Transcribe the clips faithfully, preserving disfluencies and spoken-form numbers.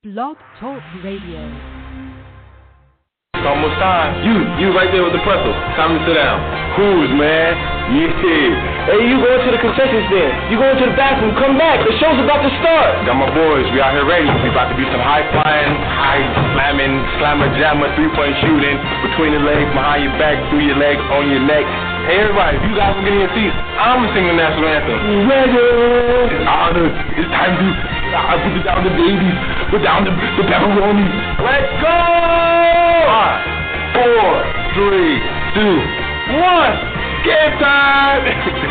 Blog Talk Radio. It's almost time. You, you right there with the pretzel. Time to sit down. Cruise, man. Yeah. Hey, you going to the concession stand. You going to the bathroom. Come back. The show's about to start. Got my boys. We out here ready. We about to be some high flying, high slamming, slammer jammer, three point shooting between the legs, behind your back, through your legs, on your neck. Hey, everybody, if you guys will get in your seats, I'm gonna sing the national anthem. Ready. It's honored. It's time to I put it down the babies, put down the, the pepperoni. Let's go! Five, four, three, two, one. Game time!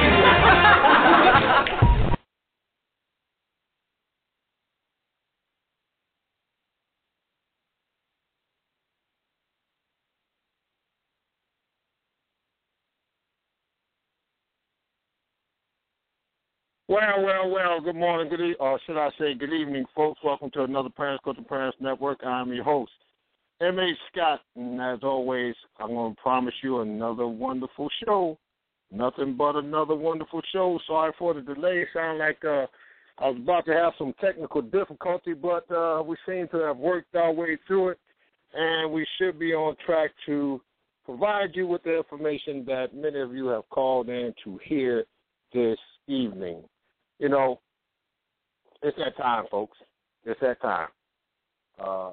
Well, well, well, good morning, good e- or should I say good evening, folks. Welcome to another Parents Coaching Parents Network. I'm your host, M A. Scott, and as always, I'm going to promise you another wonderful show. Nothing but another wonderful show. Sorry for the delay. Sound like uh, I was about to have some technical difficulty, but uh, we seem to have worked our way through it, and we should be on track to provide you with the information that many of you have called in to hear this evening. You know, it's that time, folks. It's that time. Uh,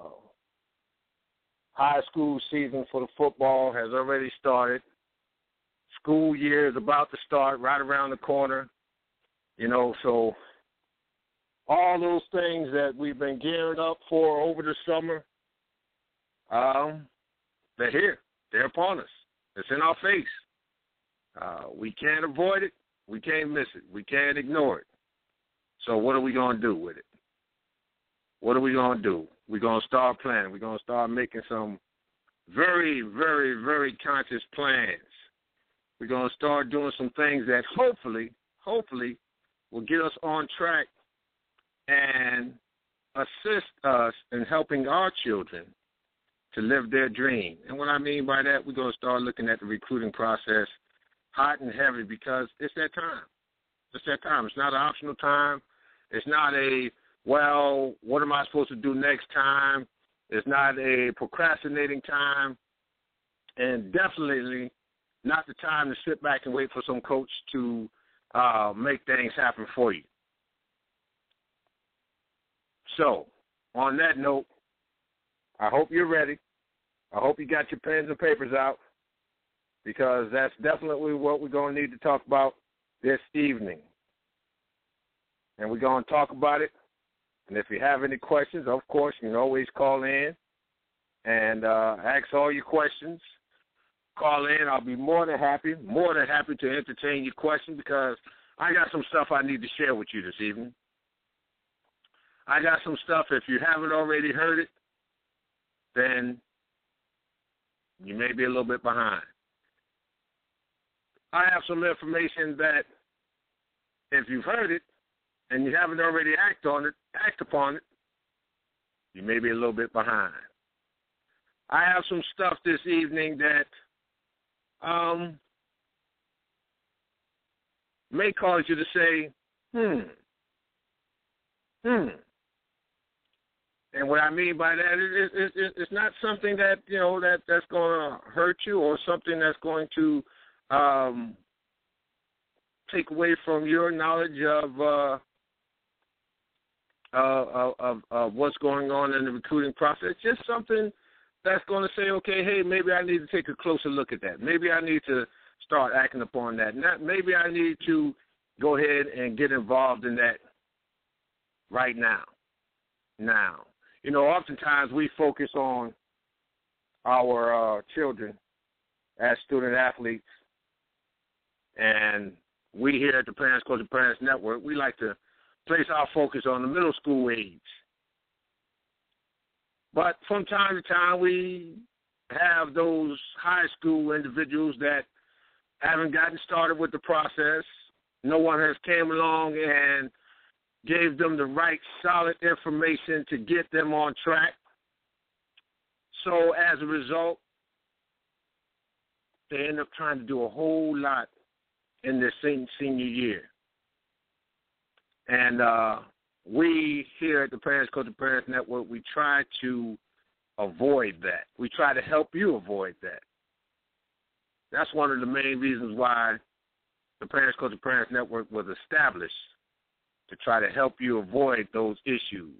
high school season for the football has already started. School year is about to start right around the corner. You know, so all those things that we've been gearing up for over the summer, um, they're here. They're upon us. It's in our face. Uh, we can't avoid it. We can't miss it. We can't ignore it. So what are we going to do with it? What are we going to do? We're going to start planning. We're going to start making some very, very, very conscious plans. We're going to start doing some things that hopefully, hopefully will get us on track and assist us in helping our children to live their dream. And what I mean by that, we're going to start looking at the recruiting process hot and heavy because it's that time. It's that time. It's not an optional time. It's not a, well, what am I supposed to do next time? It's not a procrastinating time. And definitely not the time to sit back and wait for some coach to uh, make things happen for you. So, on that note, I hope you're ready. I hope you got your pens and papers out because that's definitely what we're going to need to talk about this evening. And we're going to talk about it. And if you have any questions, of course, you can always call in and uh, ask all your questions. Call in. I'll be more than happy, more than happy to entertain your question because I got some stuff I need to share with you this evening. I got some stuff, if you haven't already heard it, then you may be a little bit behind. I have some information that if you've heard it and you haven't already act on it, act upon it, you may be a little bit behind. I have some stuff this evening that um, may cause you to say, hmm, hmm. And what I mean by that is it, it, it's not something that, you know, that, that's going to hurt you or something that's going to um, take away from your knowledge of, uh, uh, of of what's going on in the recruiting process. Just something that's going to say, okay, hey, maybe I need to take a closer look at that. Maybe I need to start acting upon that. Not, maybe I need to go ahead and get involved in that right now. Now, you know, oftentimes we focus on our uh, children as student athletes, and we here at the Parents Coaching Parents Network, we like to place our focus on the middle school age. But from time to time, we have those high school individuals that haven't gotten started with the process. No one has came along and gave them the right solid information to get them on track. So as a result, they end up trying to do a whole lot in their senior year. And uh, we here at the Parents Coaching Parents Network, we try to avoid that. We try to help you avoid that. That's one of the main reasons why the Parents Coaching Parents Network was established, to try to help you avoid those issues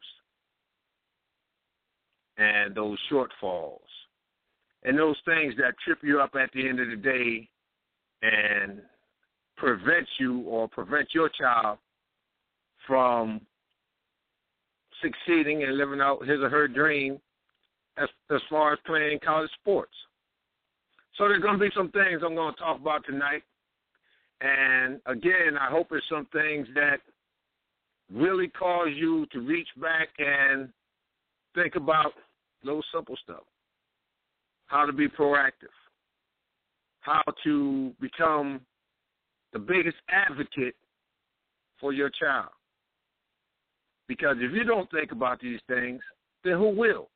and those shortfalls and those things that trip you up at the end of the day and prevent you or prevent your child from succeeding and living out his or her dream as, as far as playing college sports. So there's going to be some things I'm going to talk about tonight. And, again, I hope it's some things that really cause you to reach back and think about those simple stuff. How to be proactive. How to become the biggest advocate for your child. Because if you don't think about these things, then who will?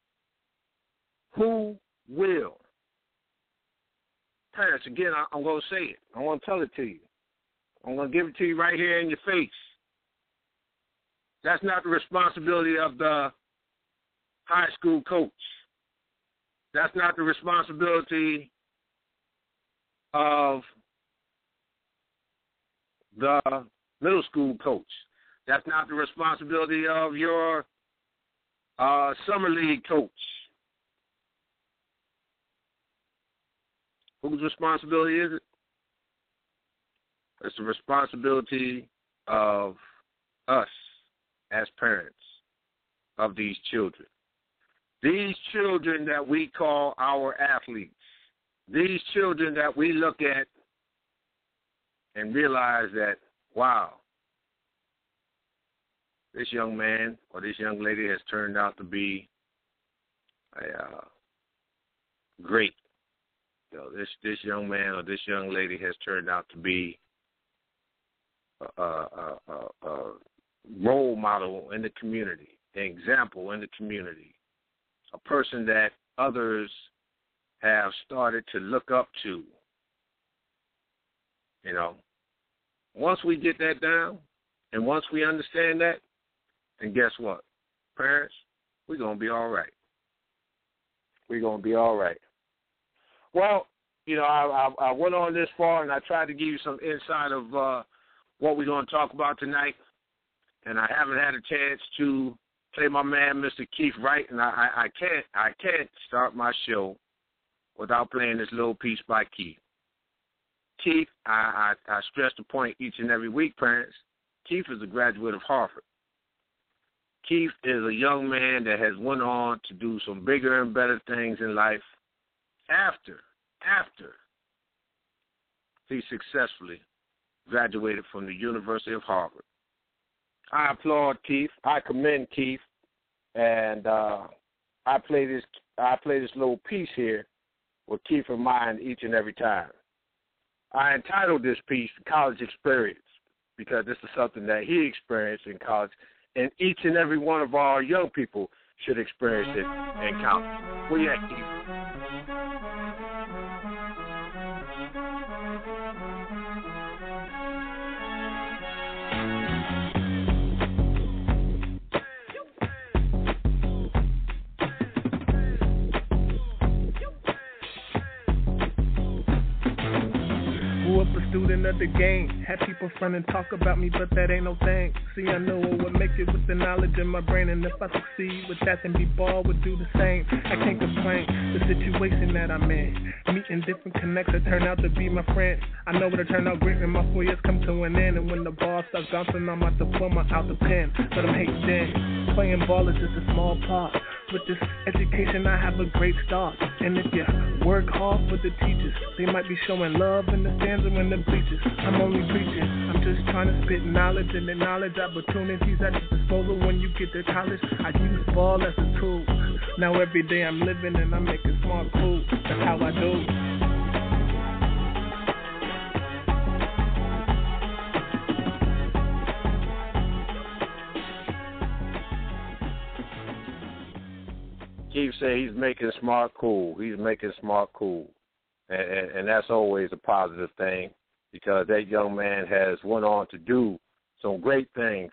Who will? Parents, again, I'm going to say it. I want to tell it to you. I'm going to give it to you right here in your face. That's not the responsibility of the high school coach. That's not the responsibility of the middle school coach. That's not the responsibility of your uh, summer league coach. Whose responsibility is it? It's the responsibility of us as parents of these children. These children that we call our athletes. These children that we look at and realize that, wow, this young man or this young lady has turned out to be a, uh, great. You know, this this young man or this young lady has turned out to be a, a, a, a role model in the community, an example in the community, a person that others have started to look up to. You know, once we get that down and once we understand that, then guess what? Parents, we're going to be all right. We're going to be all right. Well, you know, I, I, I went on this far, and I tried to give you some insight of uh, what we're going to talk about tonight, and I haven't had a chance to play my man, Mister Keith Wright, and I, I, I can't I can't start my show without playing this little piece by Keith. Keith, I, I, I stress the point each and every week, parents, Keith is a graduate of Harvard. Keith is a young man that has went on to do some bigger and better things in life after, after he successfully graduated from the University of Harvard. I applaud Keith. I commend Keith, and uh, I play this. I play this little piece here with Keith in mind each and every time. I entitled this piece "College Experience" because this is something that he experienced in college, and each and every one of our young people should experience it in college. Where you at, Keith? Student of the game, had people front and talk about me, but that ain't no thing. See, I know what would make it with the knowledge in my brain, and if I succeed with that, then B-ball would do the same. I can't complain, the situation that I'm in, meeting different connects that turn out to be my friends. I know it'll turn out great when my four years come to an end, and when the ball starts bouncing on my diploma out the pen, but I'm hating then. Playing ball is just a small part. With this education, I have a great start. And if you work hard for the teachers, they might be showing love in the stands or in the bleachers. I'm only preaching. I'm just trying to spit knowledge and acknowledge opportunities at your disposal when you get to college. I use ball as a tool. Now every day I'm living and I'm making smart cool. That's how I do. Keith said he's making smart cool. He's making smart cool. And, and, and that's always a positive thing because that young man has went on to do some great things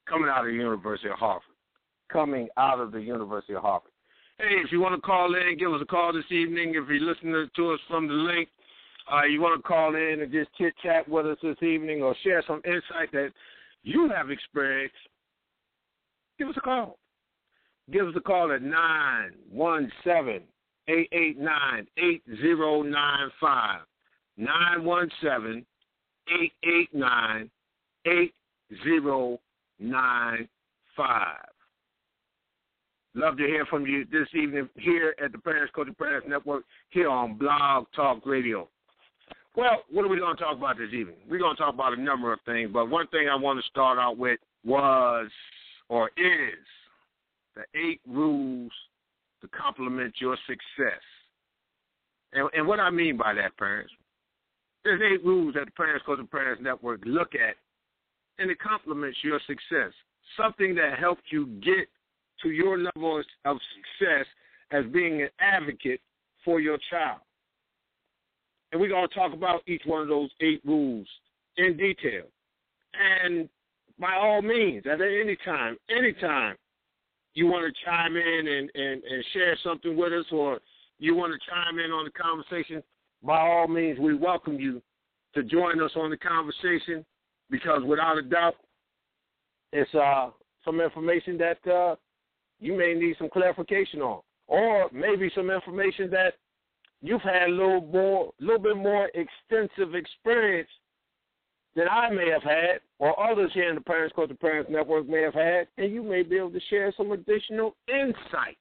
coming out of the University of Harvard. Coming out of the University of Harvard. Hey, if you want to call in, give us a call this evening. If you're listening to us from the link, uh, you want to call in and just chit-chat with us this evening or share some insight that you have experienced, give us a call. Give us a call at nine one seven, eight eight nine, eight zero nine five. nine one seven, eight eight nine, eight zero nine five. Love to hear from you this evening here at the Parents Coaching Parents Network here on Blog Talk Radio. Well, what are we going to talk about this evening? We're going to talk about a number of things, but one thing I want to start out with was or is the eight rules to complement your success. And, and what I mean by that, parents, there's eight rules that the Parents Coaching Parents Network look at, and it complements your success, something that helps you get to your level of success as being an advocate for your child. And we're going to talk about each one of those eight rules in detail. And by all means, at any time, anytime you want to chime in and, and, and share something with us, or you want to chime in on the conversation, by all means, we welcome you to join us on the conversation, because without a doubt, it's uh, some information that uh, you may need some clarification on, or maybe some information that you've had a little more, little bit more extensive experience than I may have had, or others here in the Parents Coaching Parents Network may have had, and you may be able to share some additional insight.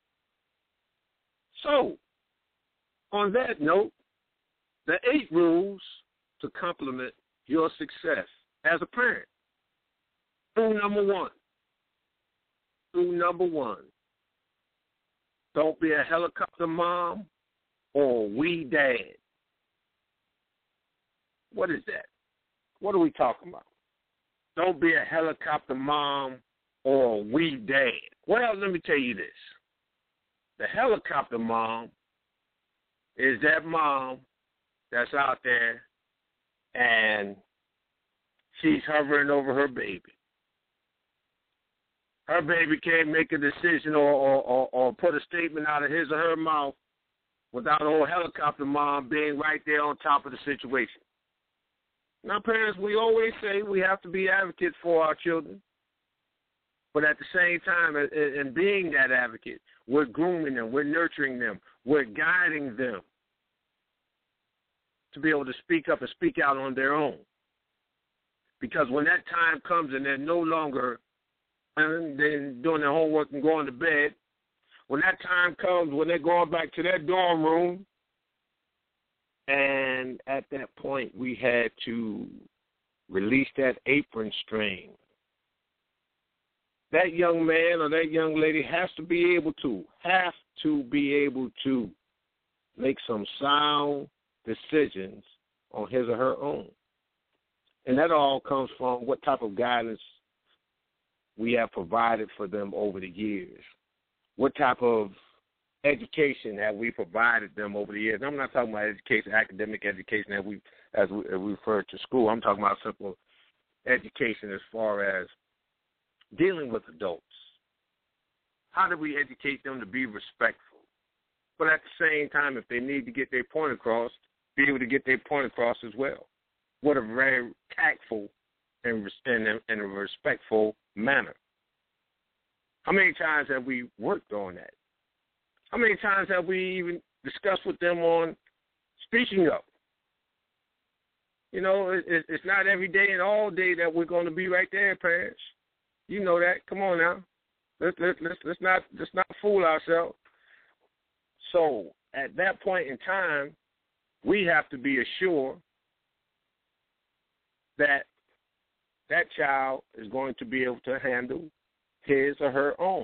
So, on that note, the eight rules to complement your success as a parent. Rule number one. Rule number one. Don't be a helicopter mom or we dad. What is that? What are we talking about? Don't be a helicopter mom or we dad. Well, let me tell you this. The helicopter mom is that mom that's out there and she's hovering over her baby. Her baby can't make a decision or, or, or, or put a statement out of his or her mouth without a whole helicopter mom being right there on top of the situation. Now, parents, we always say we have to be advocates for our children. But at the same time, in being that advocate, we're grooming them, we're nurturing them, we're guiding them to be able to speak up and speak out on their own. Because when that time comes and they're no longer and they're doing their homework and going to bed, when that time comes, when they're going back to their dorm room, and at that point we had to release that apron string, that young man or that young lady has to be able to, have to be able to make some sound decisions on his or her own. And that all comes from what type of guidance we have provided for them over the years. What type of education have we provided them over the years? I'm not talking about education, academic education as we, as we, as we refer to school. I'm talking about simple education as far as dealing with adults. How do we educate them to be respectful? But at the same time, if they need to get their point across, be able to get their point across as well. What a very tactful and in a, in a respectful manner. How many times have we worked on that? How many times have we even discussed with them on speaking up? You know, it, it, it's not every day and all day that we're going to be right there, parents. You know that. Come on now. Let's let's let's, let's not let's not fool ourselves. So at that point in time, we have to be assured that that child is going to be able to handle his or her own.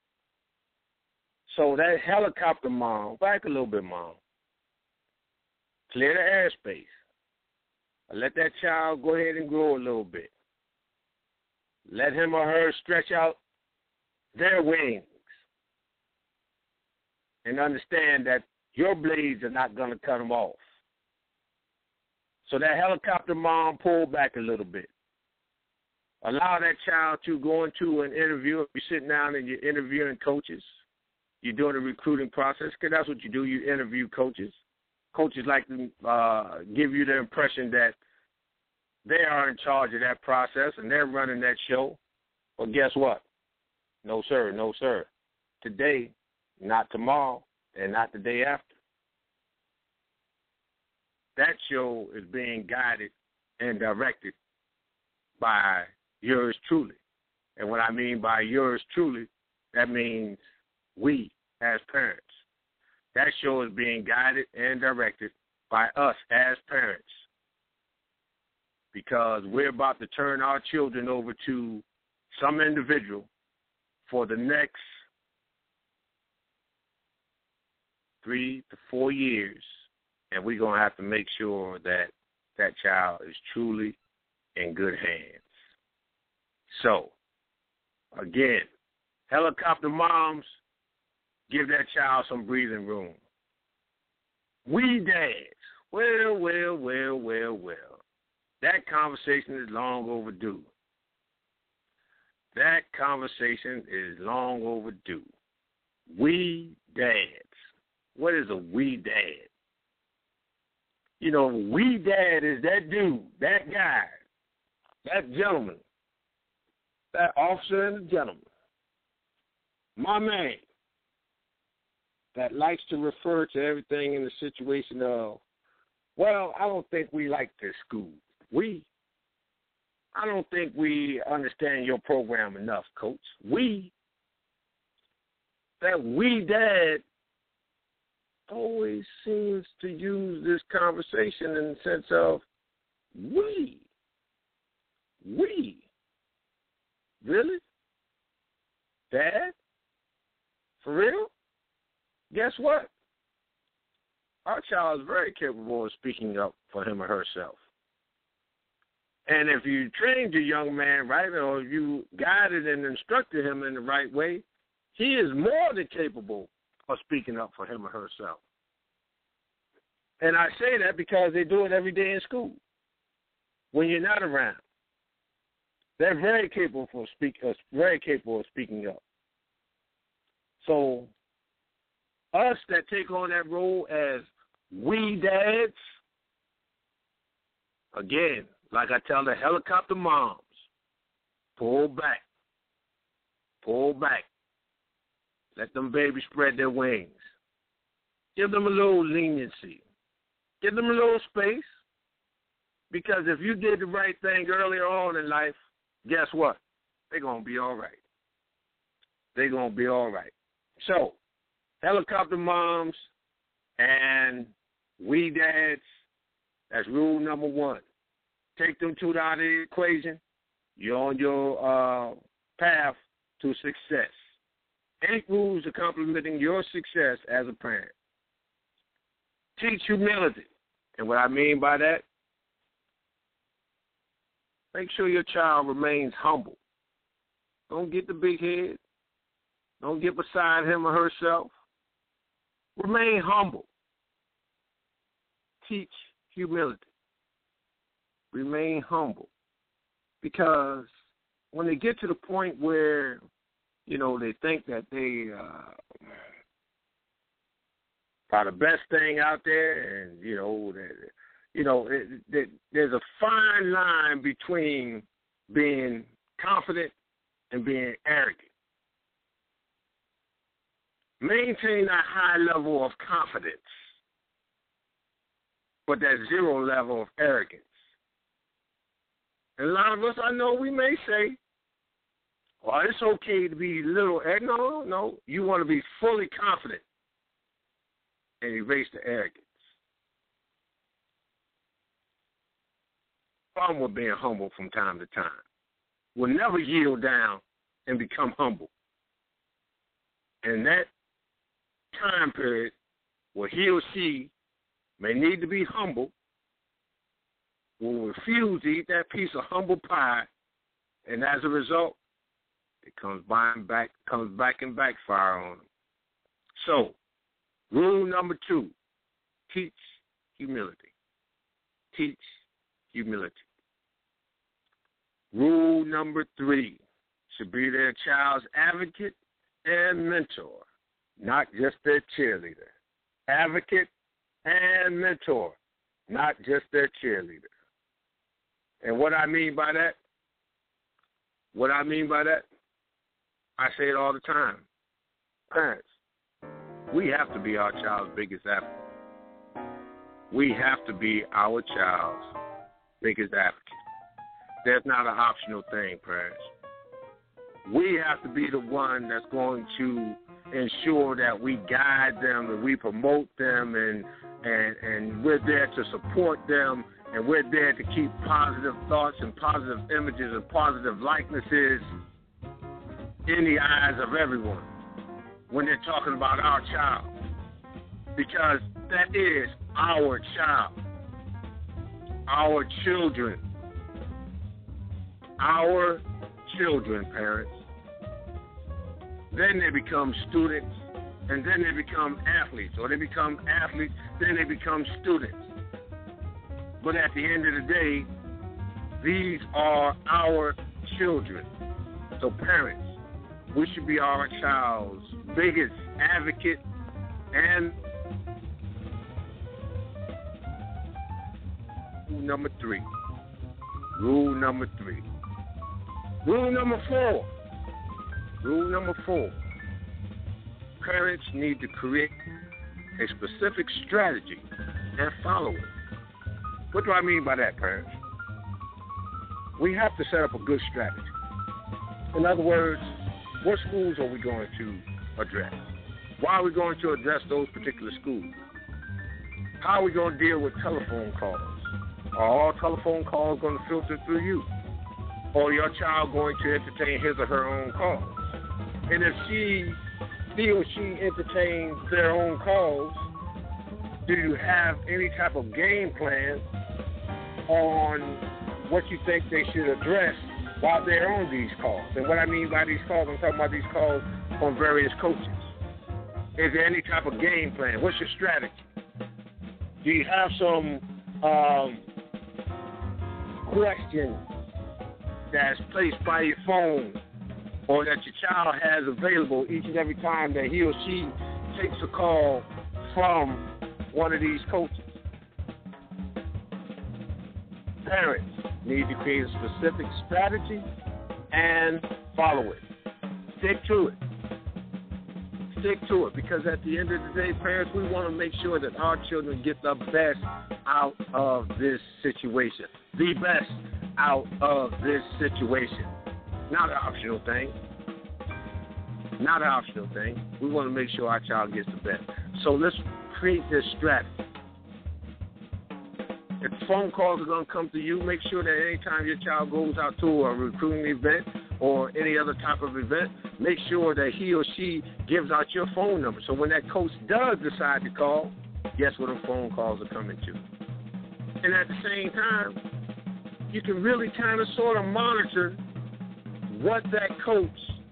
So that helicopter mom, back a little bit, mom. Clear the airspace. Let that child go ahead and grow a little bit. Let him or her stretch out their wings and understand that your blades are not going to cut them off. So that helicopter mom, pull back a little bit. Allow that child to go into an interview. If you're sitting down and you're interviewing coaches, you're doing a recruiting process, because that's what you do. You interview coaches. Coaches like to uh, give you the impression that they are in charge of that process and they're running that show. Well, guess what? No, sir. No, sir. Today, not tomorrow, and not the day after. That show is being guided and directed by yours truly. And what I mean by yours truly, that means we as parents. That show is being guided and directed by us as parents, because we're about to turn our children over to some individual for the next three to four years, and we're going to have to make sure that that child is truly in good hands. So, again, helicopter moms, give that child some breathing room. We dads, well, well, well, well, well. That conversation is long overdue. That conversation is long overdue. We dads. What is a we dad? You know, we dad is that dude, that guy, that gentleman, that officer and the gentleman, my man, that likes to refer to everything in the situation of, well, I don't think we like this school. We, I don't think we understand your program enough, coach. We, that we dad always seems to use this conversation in the sense of we. We. Really? Dad? For real? Guess what? Our child is very capable of speaking up for him or herself. And if you trained your young man right, or you guided and instructed him in the right way, he is more than capable of speaking up for him or herself. And I say that because they do it every day in school when you're not around. They're very capable of speak, uh, very capable of speaking up. So us that take on that role as we dads, again, like I tell the helicopter moms, pull back, pull back. Let them babies spread their wings. Give them a little leniency. Give them a little space. Because if you did the right thing earlier on in life, guess what? They're going to be all right. They're going to be all right. So, helicopter moms and we dads, that's rule number one. Take them two out of the equation. You're on your uh, path to success. Eight rules of complementing your success as a parent. Teach humility. And what I mean by that, make sure your child remains humble. Don't get the big head. Don't get beside him or herself. Remain humble. Teach humility. Remain humble. Because when they get to the point where, you know, they think that they uh, are the best thing out there, and, you know, that, you know, it, it, there's a fine line between being confident and being arrogant. Maintain a high level of confidence, but that zero level of arrogance. And a lot of us, I know, we may say, well, it's okay to be a little arrogant. No, no, you want to be fully confident and erase the arrogance. Problem with being humble from time to time. We'll never yield down and become humble. And that time period where he or she may need to be humble will refuse to eat that piece of humble pie, and as a result, it comes by and back, comes back and backfire on them. So, rule number two, teach humility. Teach humility. Rule number three should be their child's advocate and mentor, not just their cheerleader. Advocate and mentor, not just their cheerleader. And what I mean by that, what I mean by that, I say it all the time. Parents, we have to be our child's biggest advocate. We have to be our child's biggest advocate. That's not an optional thing, parents. We have to be the one that's going to ensure that we guide them and we promote them and and and we're there to support them and we're there to keep positive thoughts and positive images and positive likenesses in the eyes of everyone when they're talking about our child, because that is our child, our children, our children, parents. Then they become students, and then they become athletes, or they become athletes, then they become students. But at the end of the day, these are our children. So parents, we should be our child's biggest advocate and rule number three. Rule number three. Rule number four. Rule number four. Parents need to create a specific strategy and follow it. What do I mean by that, parents? We have to set up a good strategy. In other words, what schools are we going to address? Why are we going to address those particular schools? How are we going to deal with telephone calls? Are all telephone calls going to filter through you? Or your child going to entertain his or her own calls? And if she, he or she entertains their own calls, do you have any type of game plan on what you think they should address while they're on these calls? And what I mean by these calls, I'm talking about these calls from various coaches. Is there any type of game plan? What's your strategy? Do you have some um, questions that's placed by your phone or that your child has available each and every time that he or she takes a call from one of these coaches? Parents need to create a specific strategy and follow it. Stick to it. Stick to it, because at the end of the day, parents, we want to make sure that our children get the best out of this situation. The best out of this situation. Not an optional thing. Not an optional thing. We want to make sure our child gets the best. So let's create this strategy. If phone calls are going to come to you, make sure that anytime your child goes out to a recruiting event or any other type of event, make sure that he or she gives out your phone number. So when that coach does decide to call, guess where the phone calls are coming to? And at the same time, you can really kind of sort of monitor what that coach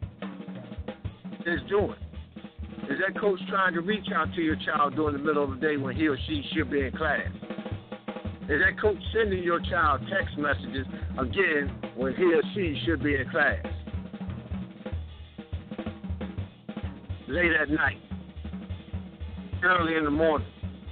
is doing. Is that coach trying to reach out to your child during the middle of the day when he or she should be in class? Is that coach sending your child text messages, again, when he or she should be in class? Late at night, early in the morning.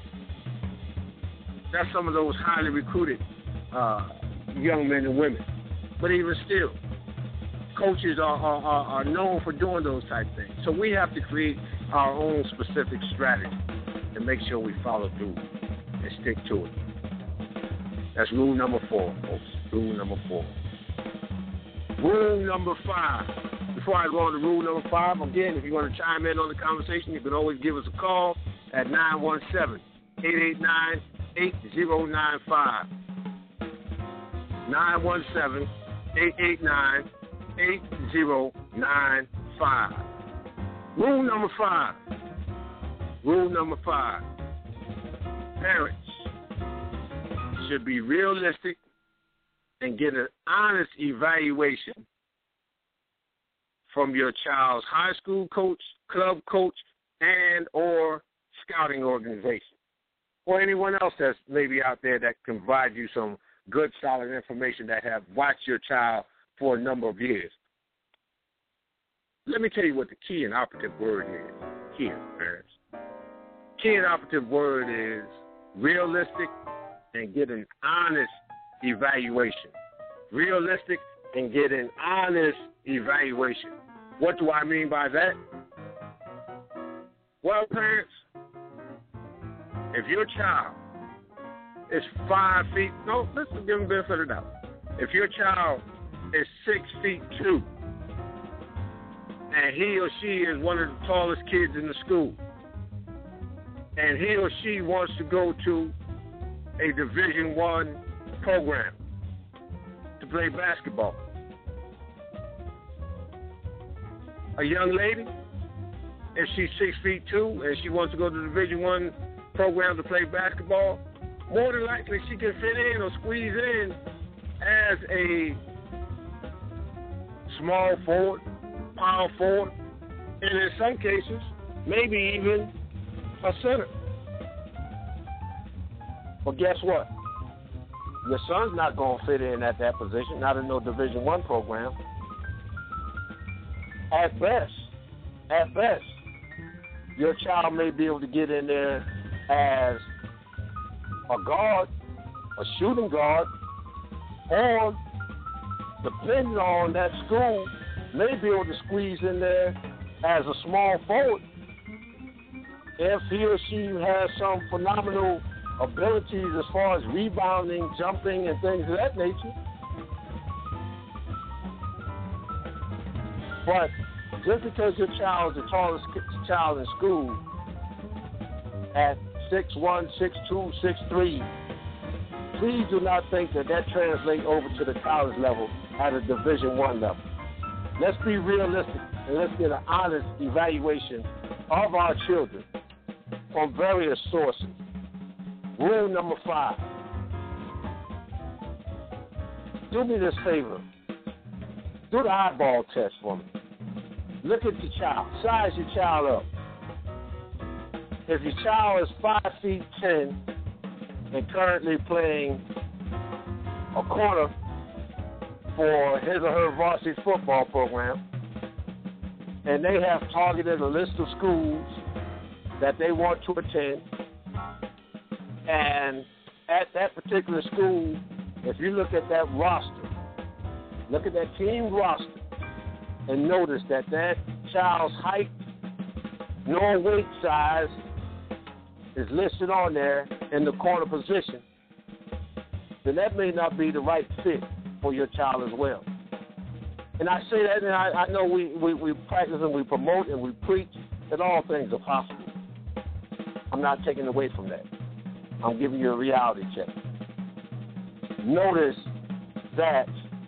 That's some of those highly recruited uh, young men and women. But even still, coaches are, are, are known for doing those type things. So we have to create our own specific strategy and make sure we follow through and stick to it. That's rule number four, folks. Rule number four. Rule number five. Before I go on to rule number five, again, if you want to chime in on the conversation, you can always give us a call at nine one seven, eight eight nine, eight zero nine five. nine one seven, eight eight nine, eight zero nine five. Rule number five. Rule number five. Parents should be realistic and get an honest evaluation from your child's high school coach, club coach, and or scouting organization, or anyone else that's maybe out there that can provide you some good, solid information that have watched your child for a number of years. Let me tell you what the key and operative word is here, parents. Key and operative word is realistic and get an honest evaluation. Realistic and get an honest evaluation. What do I mean by that? Well, parents, if your child is five feet, no, let's give them the benefit of the doubt. If your child is six feet two, and he or she is one of the tallest kids in the school, and he or she wants to go to a Division One program to play basketball, a young lady, if she's six feet two and she wants to go to the Division One program to play basketball, more than likely she can fit in or squeeze in as a small forward, power forward, and in some cases, maybe even a center. But guess what? Your son's not going to fit in at that position, not in no Division One program. At best, at best, your child may be able to get in there as a guard, a shooting guard, or, depending on that school, may be able to squeeze in there as a small forward if he or she has some phenomenal abilities as far as rebounding, jumping, and things of that nature. But just because your child is the tallest child in school at six one, six two, six three, please do not think that that translates over to the college level at a Division One level. Let's be realistic and let's get an honest evaluation of our children from various sources. Rule number five. Do me this favor. Do the eyeball test for me. Look at your child. Size your child up. If your child is five feet ten and currently playing a corner for his or her varsity football program, and they have targeted a list of schools that they want to attend, and at that particular school, if you look at that roster, look at that team roster, and notice that that child's height nor weight size is listed on there in the corner position, then that may not be the right fit for your child as well. And I say that, and I, I know we, we, we practice and we promote and we preach that all things are possible. I'm not taking away from that. I'm giving you a reality check. Notice that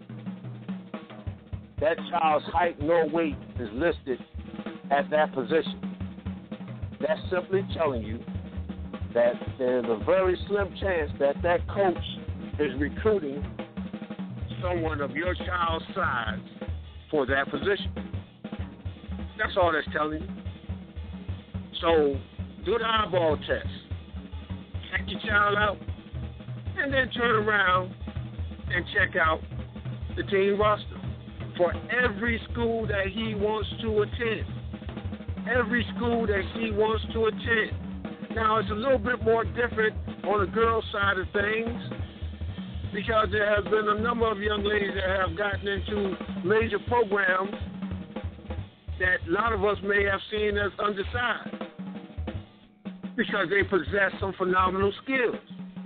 that child's height nor weight is listed at that position. That's simply telling you that there's a very slim chance that that coach is recruiting someone of your child's size for that position. That's all that's telling you. So do the eyeball test. Check your child out, and then turn around and check out the team roster for every school that he wants to attend. Every school that he wants to attend. Now, it's a little bit more different on the girls' side of things because there have been a number of young ladies that have gotten into major programs that a lot of us may have seen as undersized because they possess some phenomenal skills.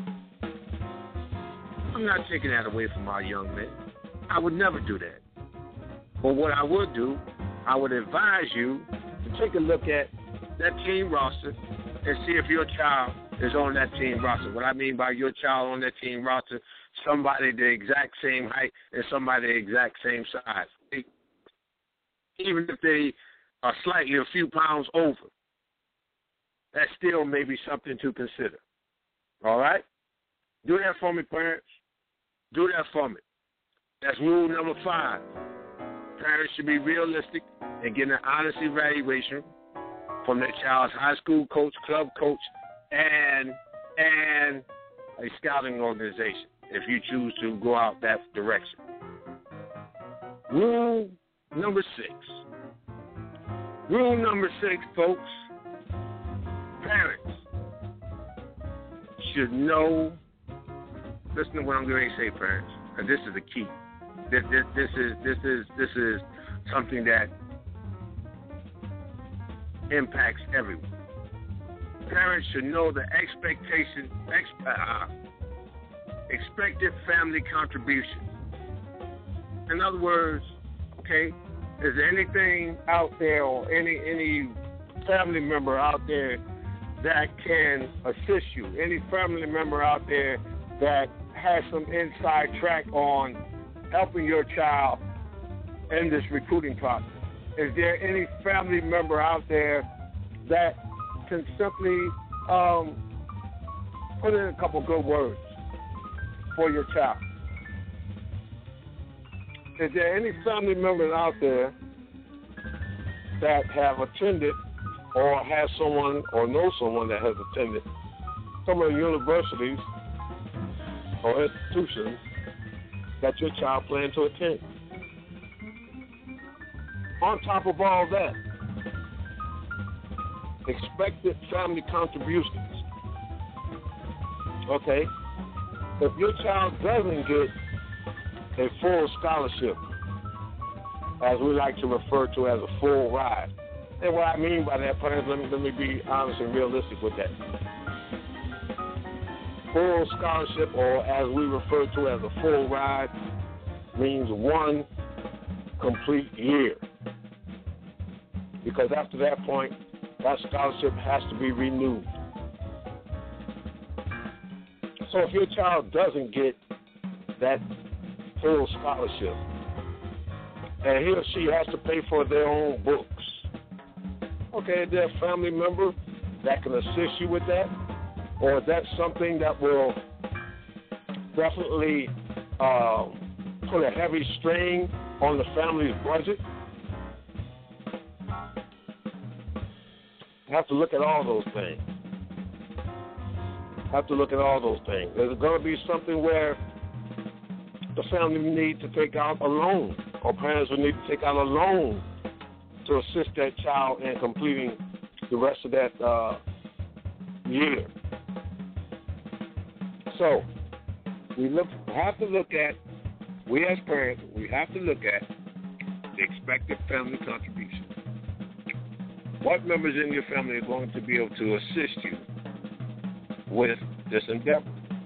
I'm not taking that away from our young men. I would never do that. But what I would do, I would advise you to take a look at that team roster and see if your child is on that team roster. What I mean by your child on that team roster, somebody the exact same height and somebody the exact same size. Even if they are slightly a few pounds over, that still may be something to consider. All right? Do that for me, parents. Do that for me. That's rule number five. Parents should be realistic and get an honest evaluation from their child's high school coach, club coach, and and a scouting organization if you choose to go out that direction. Rule number six. Rule number six, folks. Parents should know. Listen to what I'm going to say, parents, because this is the key. This, this, this is this is this is something that impacts everyone. Parents should know the expectation, ex, uh, expected family contribution. In other words, okay, is there anything out there or any any family member out there that can assist you? Any family member out there that has some inside track on helping your child in this recruiting process? Is there any family member out there that can simply um, put in a couple good words for your child? Is there any family members out there that have attended or have someone or know someone that has attended some of the universities or institutions that your child plans to attend? On top of all that, expected family contributions. Okay? If your child doesn't get a full scholarship, as we like to refer to as a full ride, and what I mean by that, parents, let me, let me be honest and realistic with that. Full scholarship, or as we refer to as a full ride, means one complete year. Because after that point, that scholarship has to be renewed. So if your child doesn't get that full scholarship, and he or she has to pay for their own books, okay, is there a family member that can assist you with that? Or is that something that will definitely uh, put a heavy strain on the family's budget? You have to look at all those things. Have to look at all those things. There's going to be something where the family needs to take out a loan, or parents will need to take out a loan to assist that child in completing the rest of that uh, year. So we look have to look at, we as parents, we have to look at the expected family contribution. What members in your family are going to be able to assist you with this endeavor?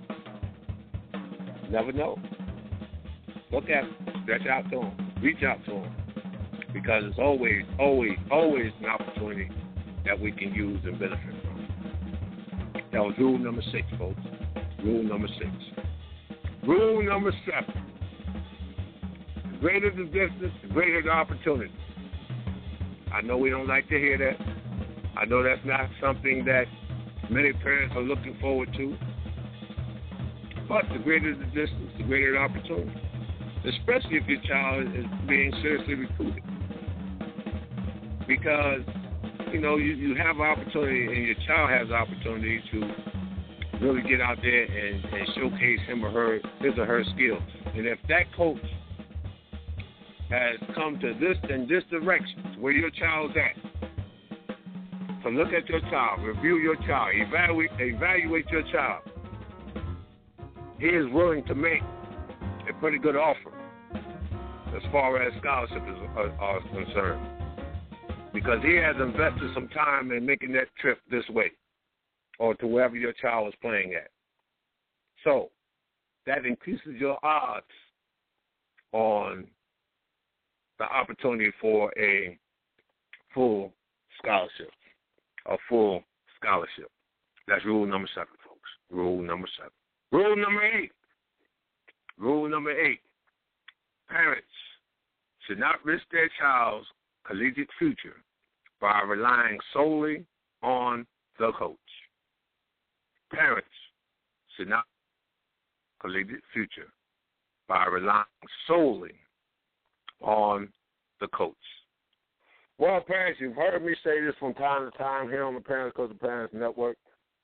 Never know. Look at them, stretch out to them, reach out to them, because it's always, always, always an opportunity that we can use and benefit from. That was rule number six, folks. Rule number six. Rule number seven. The greater the distance, the greater the opportunity. I know we don't like to hear that. I know that's not something that many parents are looking forward to. But the greater the distance, the greater the opportunity. Especially if your child is being seriously recruited. Because, you know, you, you have opportunity and your child has opportunity to really get out there and, and showcase him or her, his or her skills. And if that coach has come to this in this direction, where your child's at, so look at your child, review your child, evaluate, evaluate your child. He is willing to make a pretty good offer as far as scholarship is are, are concerned, because he has invested some time in making that trip this way or to wherever your child is playing at. So that increases your odds on the opportunity for a full scholarship, a full scholarship. That's rule number seven, folks. Rule number seven. Rule number eight. Rule number eight. Parents should not risk their child's collegiate future by relying solely on the coach. Parents should not collegiate future by relying solely on the coach. Well, parents, you've heard me say this from time to time here on the Parents Coach to Parents Network,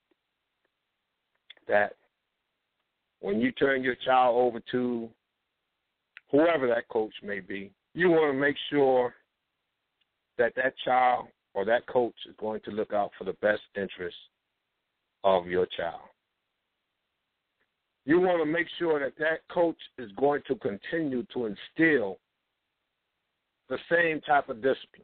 that when you turn your child over to whoever that coach may be, you want to make sure that that child or that coach is going to look out for the best interests of your child. You want to make sure that that coach is going to continue to instill the same type of discipline,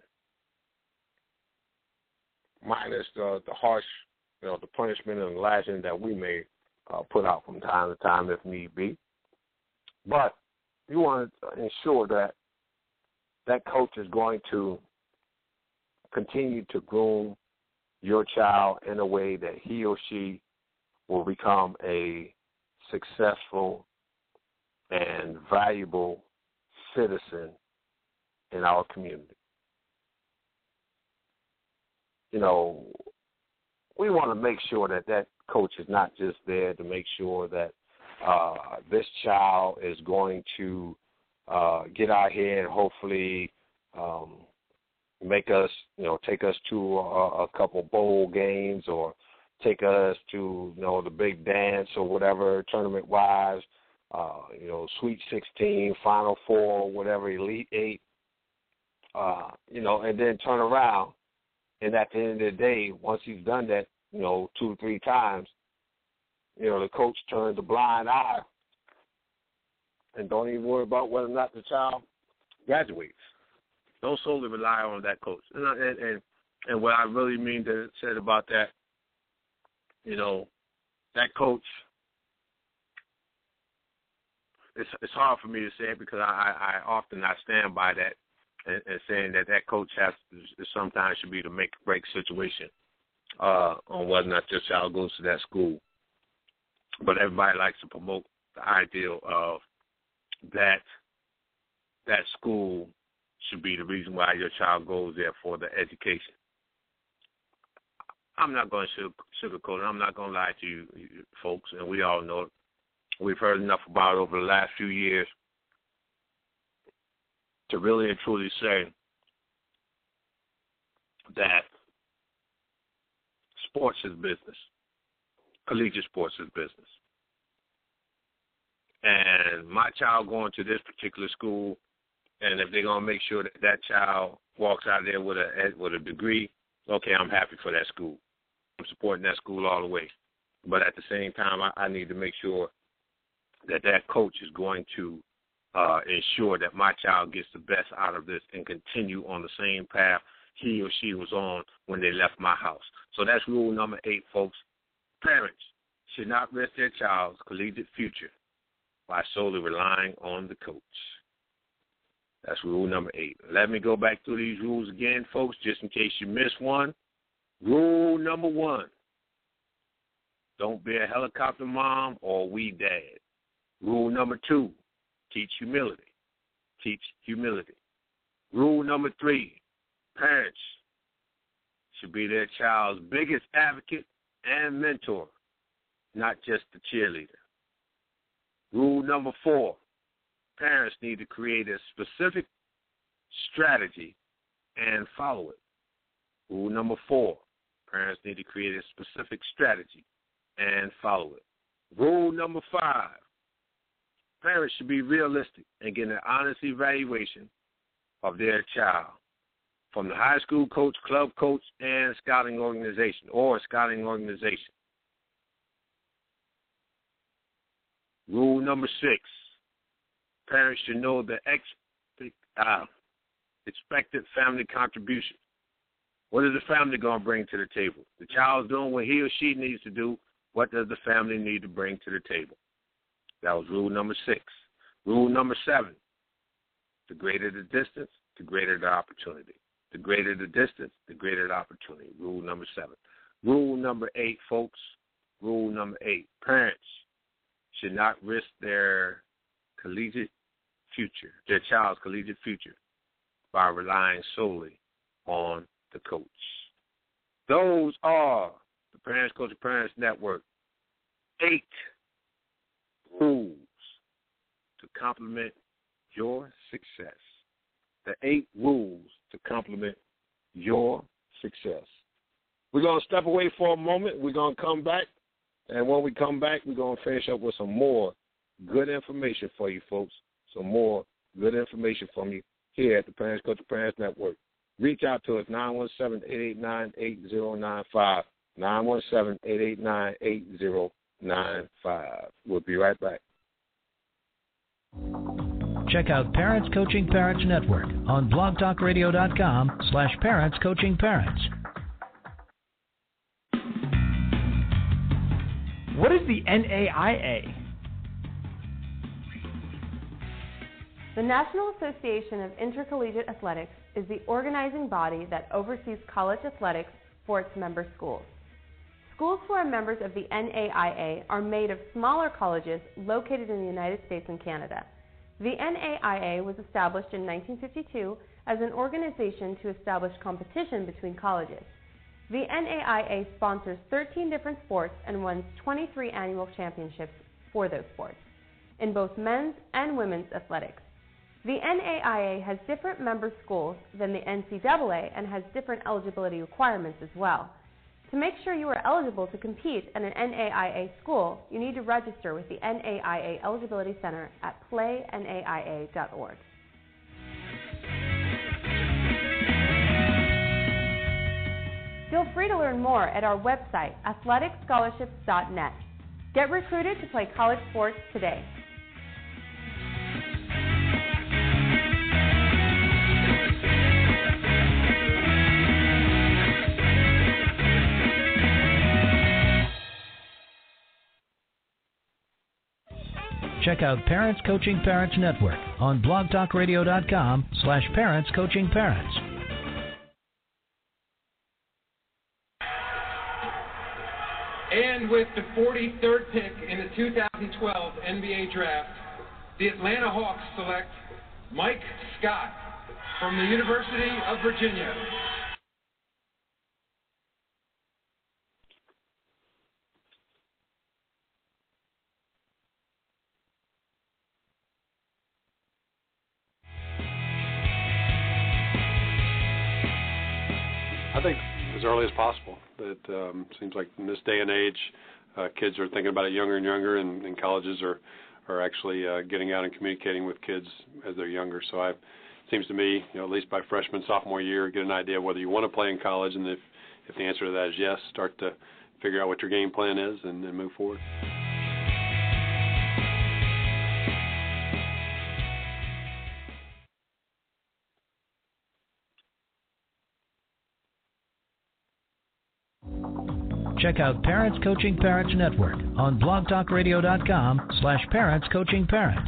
minus the, the harsh, you know, the punishment and the lashing that we may uh, put out from time to time if need be. But you want to ensure that that coach is going to continue to groom your child in a way that he or she will become a successful and valuable citizen in our community. You know, we want to make sure that that coach is not just there to make sure that uh, this child is going to uh, get out here and hopefully um, make us, you know, take us to a, a couple bowl games or take us to, you know, the big dance or whatever, tournament-wise, uh, you know, Sweet sixteen, Final Four, whatever, Elite Eight, uh, you know, and then turn around. And at the end of the day, once he's done that, you know, two or three times, you know, the coach turns a blind eye and don't even worry about whether or not the child graduates. Don't solely rely on that coach. And, and, and, and what I really mean to say about that, you know, that coach, it's it's hard for me to say it because I, I often I stand by that and, and saying that that coach has to, sometimes should be the make or break situation uh, on whether or not your child goes to that school. But everybody likes to promote the ideal of that that school should be the reason why your child goes there for the education. I'm not going to sugarcoat it. I'm not going to lie to you, you folks, and we all know it. We've heard enough about it over the last few years to really and truly say that sports is business. Collegiate sports is business. And my child going to this particular school, and if they're going to make sure that that child walks out there with a with a degree, okay, I'm happy for that school. I'm supporting that school all the way. But at the same time, I, I need to make sure that that coach is going to uh, ensure that my child gets the best out of this and continue on the same path he or she was on when they left my house. So that's rule number eight, folks. Parents should not risk their child's collegiate future by solely relying on the coach. That's rule number eight. Let me go back through these rules again, folks, just in case you missed one. Rule number one, don't be a helicopter mom or we dad. Rule number two, teach humility. Teach humility. Rule number three, parents should be their child's biggest advocate and mentor, not just the cheerleader. Rule number four, parents need to create a specific strategy and follow it. Rule number four, parents need to create a specific strategy and follow it. Rule number five, parents should be realistic and get an honest evaluation of their child from the high school coach, club coach, and scouting organization or scouting organization. Rule number six, parents should know the ex- uh, expected family contribution. What is the family going to bring to the table? The child's doing what he or she needs to do. What does the family need to bring to the table? That was rule number six. Rule number seven, the greater the distance, the greater the opportunity. The greater the distance, the greater the opportunity. Rule number seven. Rule number eight, folks, rule number eight, parents should not risk their collegiate future, their child's collegiate future, by relying solely on the coach. Those are the Parents Coach to Parents Network eight rules to complement your success. The eight rules to complement your success. We're going to step away for a moment. We're going to come back. And when we come back, we're going to finish up with some more good information for you folks. Some more good information from you here at the Parents Coach Parents Network. Reach out to us, nine one seven, eight eight nine, eight zero nine five, nine one seven, eight eight nine, eight zero nine five. We'll be right back. Check out Parents Coaching Parents Network on blogtalkradio.com slash Parents Coaching Parents. What is the N A I A? The National Association of Intercollegiate Athletics is the organizing body that oversees college athletics for its member schools. Schools who are members of the N A I A are made of smaller colleges located in the United States and Canada. The N A I A was established in nineteen fifty-two as an organization to establish competition between colleges. The N A I A sponsors thirteen different sports and wins twenty-three annual championships for those sports, in both men's and women's athletics. The N A I A has different member schools than the N C double A and has different eligibility requirements as well. To make sure you are eligible to compete at an N A I A school, you need to register with the N A I A Eligibility Center at play N A I A dot org. Feel free to learn more at our website, athletic scholarships dot net. Get recruited to play college sports today. Check out Parents Coaching Parents Network on blogtalkradio.com slash Parents Coaching Parents. And with the forty-third pick in the two thousand twelve N B A Draft, the Atlanta Hawks select Mike Scott from the University of Virginia. I think as early as possible. It um, seems like in this day and age, uh, kids are thinking about it younger and younger, and, and colleges are are actually uh, getting out and communicating with kids as they're younger. So I, it seems to me, you know, at least by freshman, sophomore year, get an idea of whether you want to play in college, and if, if the answer to that is yes, start to figure out what your game plan is and, and move forward. Check out Parents Coaching Parents Network on blogtalkradio.com slash Parents Coaching Parents.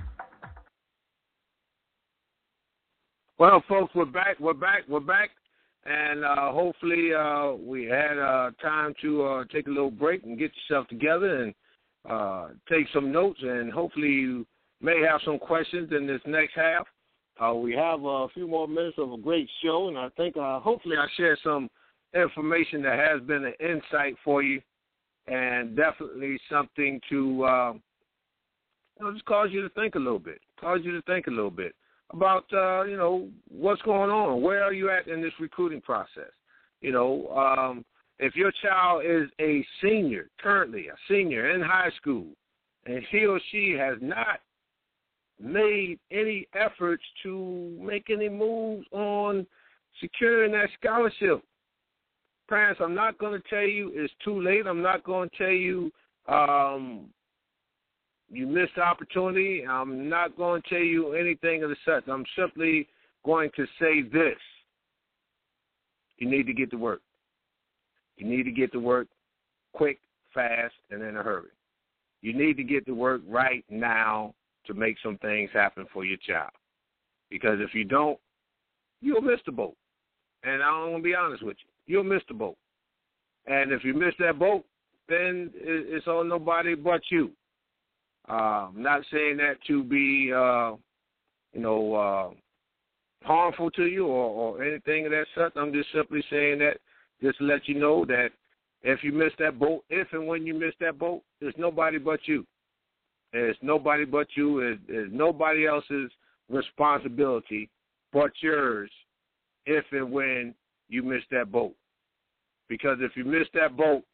Well, folks, we're back. We're back. We're back. And uh, hopefully uh, we had uh, time to uh, take a little break and get yourself together and uh, take some notes. And hopefully you may have some questions in this next half. Uh, we have a few more minutes of a great show, and I think uh, hopefully I shared some information that has been an insight for you, and definitely something to uh, you know, just cause you to think a little bit, cause you to think a little bit about, uh, you know, what's going on. Where are you at in this recruiting process? You know, um, if your child is a senior, currently a senior in high school, and he or she has not made any efforts to make any moves on securing that scholarship, parents, I'm not going to tell you it's too late. I'm not going to tell you um, you missed the opportunity. I'm not going to tell you anything of the such. I'm simply going to say this. You need to get to work. You need to get to work quick, fast, and in a hurry. You need to get to work right now to make some things happen for your child. Because if you don't, you'll miss the boat. And I'm going to be honest with you. You'll miss the boat. And if you miss that boat, then it's on nobody but you. Uh, I'm not saying that to be, uh, you know, uh, harmful to you or, or anything of that sort. I'm just simply saying that just to let you know that if you miss that boat, if and when you miss that boat, it's nobody but you. It's nobody but you. It's, it's nobody else's responsibility but yours if and when you miss that boat. Because if you miss that boat,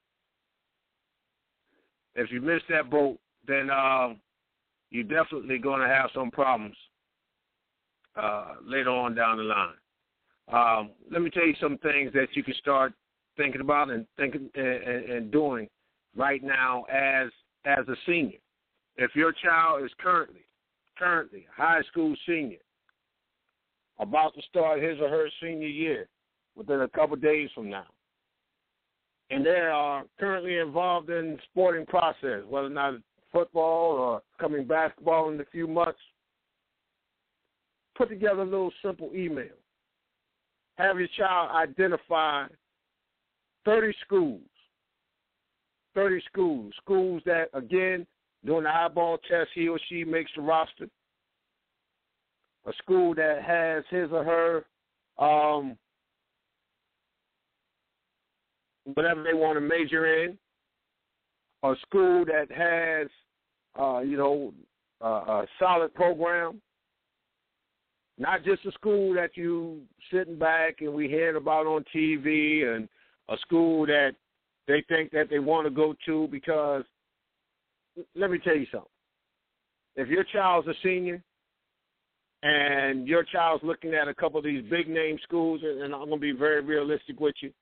if you miss that boat, then uh, you're definitely going to have some problems uh, later on down the line. Um, let me tell you some things that you can start thinking about and thinking and, and doing right now as as a senior. If your child is currently currently a high school senior, about to start his or her senior year within a couple of days from now, and they are currently involved in sporting process, whether or not it's football or coming basketball in a few months, put together a little simple email. Have your child identify thirty schools, thirty schools, schools that, again, during the eyeball test, he or she makes the roster, a school that has his or her um, whatever they want to major in, a school that has, uh, you know, uh, a solid program, not just a school that you sitting back and we hear about on T V, and a school that they think that they want to go to because, let me tell you something. If your child's a senior and your child's looking at a couple of these big-name schools, and I'm going to be very realistic with you,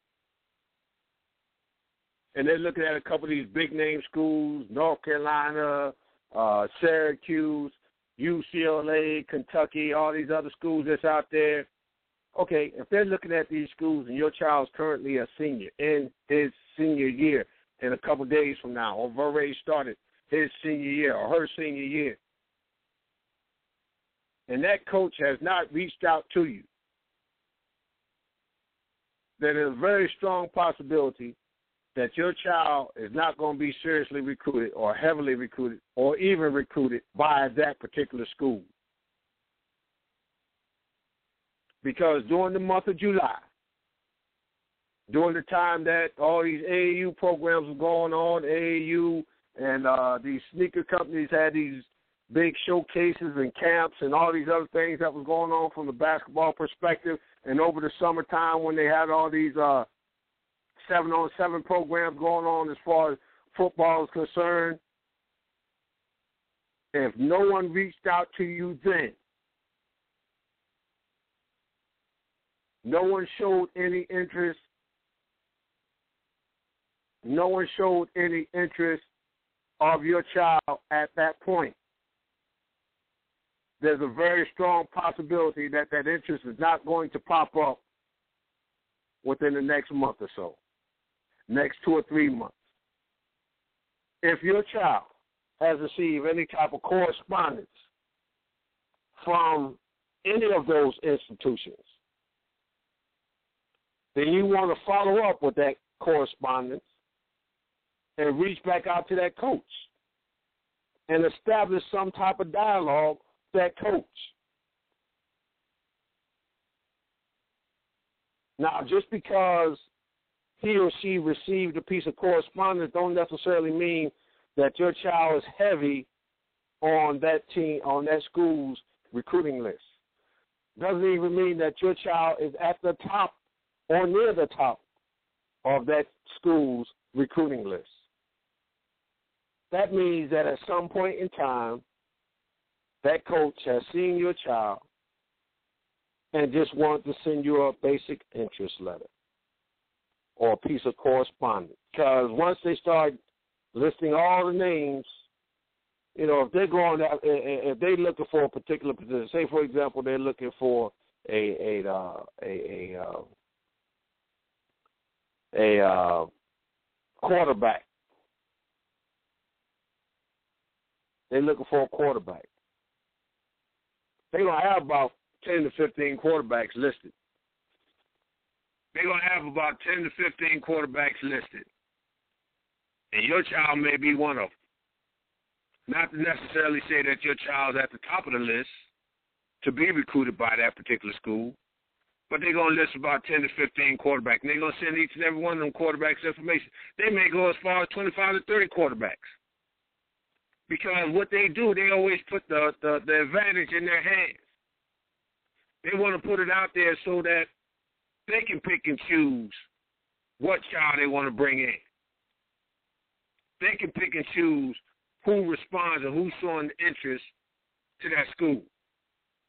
and they're looking at a couple of these big-name schools, North Carolina, uh, Syracuse, U C L A, Kentucky, all these other schools that's out there. Okay, if they're looking at these schools and your child's currently a senior in his senior year, in a couple of days from now, or have already started his senior year or her senior year, and that coach has not reached out to you, then there's a very strong possibility that your child is not going to be seriously recruited or heavily recruited or even recruited by that particular school. Because during the month of July, during the time that all these A A U programs were going on, A A U and uh, these sneaker companies had these big showcases and camps and all these other things that was going on from the basketball perspective, and over the summertime when they had all these uh, seven-on-seven programs going on as far as football is concerned, if no one reached out to you then, no one showed any interest, no one showed any interest of your child at that point, there's a very strong possibility that that interest is not going to pop up within the next month or so, next two or three months. If your child has received any type of correspondence from any of those institutions, then you want to follow up with that correspondence and reach back out to that coach and establish some type of dialogue with that coach. Now, just because he or she received a piece of correspondence don't necessarily mean that your child is heavy on that team, on that school's recruiting list. Doesn't even mean that your child is at the top or near the top of that school's recruiting list. That means that at some point in time, that coach has seen your child and just wanted to send you a basic interest letter or a piece of correspondence. Because once they start listing all the names, you know, if they're going out, if they're looking for a particular position, say for example they're looking for a a uh, a a, uh, a uh, quarterback, they're looking for a quarterback. They're gonna have about ten to fifteen quarterbacks listed. They're going to have about ten to fifteen quarterbacks listed. And your child may be one of them. Not to necessarily say that your child's at the top of the list to be recruited by that particular school, but they're going to list about ten to fifteen quarterbacks. And they're going to send each and every one of them quarterbacks information. They may go as far as twenty-five to thirty quarterbacks. Because what they do, they always put the, the, the advantage in their hands. They want to put it out there so that they can pick and choose what child they want to bring in. They can pick and choose who responds and who's showing interest to that school.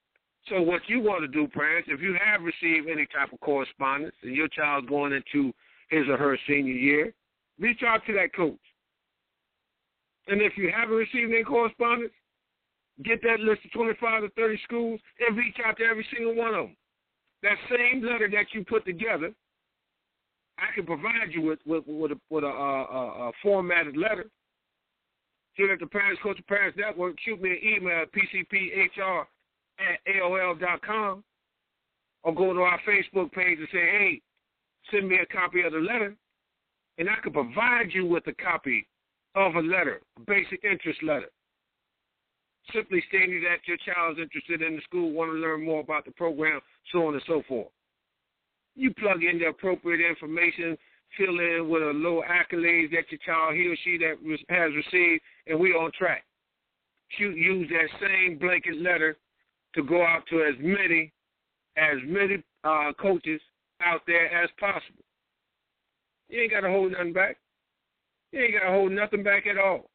So what you want to do, parents, if you have received any type of correspondence and your child's going into his or her senior year, reach out to that coach. And if you haven't received any correspondence, get that list of twenty-five to thirty schools and reach out to every single one of them. That same letter that you put together, I can provide you with with, with, a, with a, a, a formatted letter. Here at the Parents Coach Parents Network, shoot me an email at p c p h r at a o l dot com or go to our Facebook page and say, hey, send me a copy of the letter, and I can provide you with a copy of a letter, a basic interest letter, simply stating that your child is interested in the school, want to learn more about the program, so on and so forth. You plug in the appropriate information, fill in with a little accolades that your child, he or she that has received, and we're on track. You use that same blanket letter to go out to as many, as many uh, coaches out there as possible. You ain't got to hold nothing back. You ain't got to hold nothing back at all.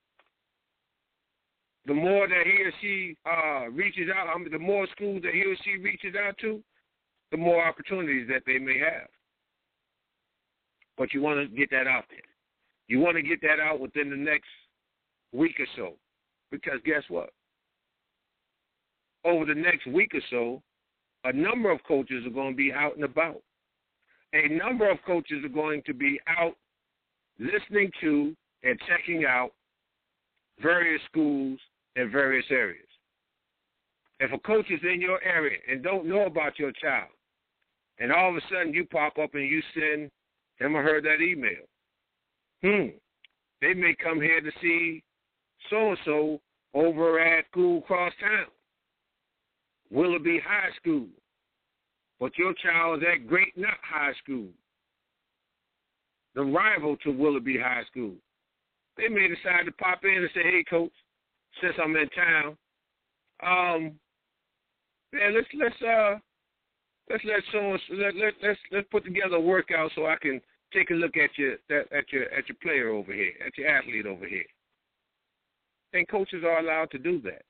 The more that he or she uh, reaches out, I mean, the more schools that he or she reaches out to, the more opportunities that they may have. But you want to get that out there. You want to get that out within the next week or so. Because guess what? Over the next week or so, a number of coaches are going to be out and about. A number of coaches are going to be out listening to and checking out various schools in various areas. If a coach is in your area and don't know about your child, and all of a sudden you pop up and you send him or her that email, hmm, they may come here to see so-and-so over at school across town, Willoughby High School, but your child is at Great Knot High School, the rival to Willoughby High School. They may decide to pop in and say, hey, coach, since I'm in town, um, yeah, let's let's uh let's let someone let, let let's let's put together a workout so I can take a look at your that, at your at your player over here, at your athlete over here. And coaches are allowed to do that.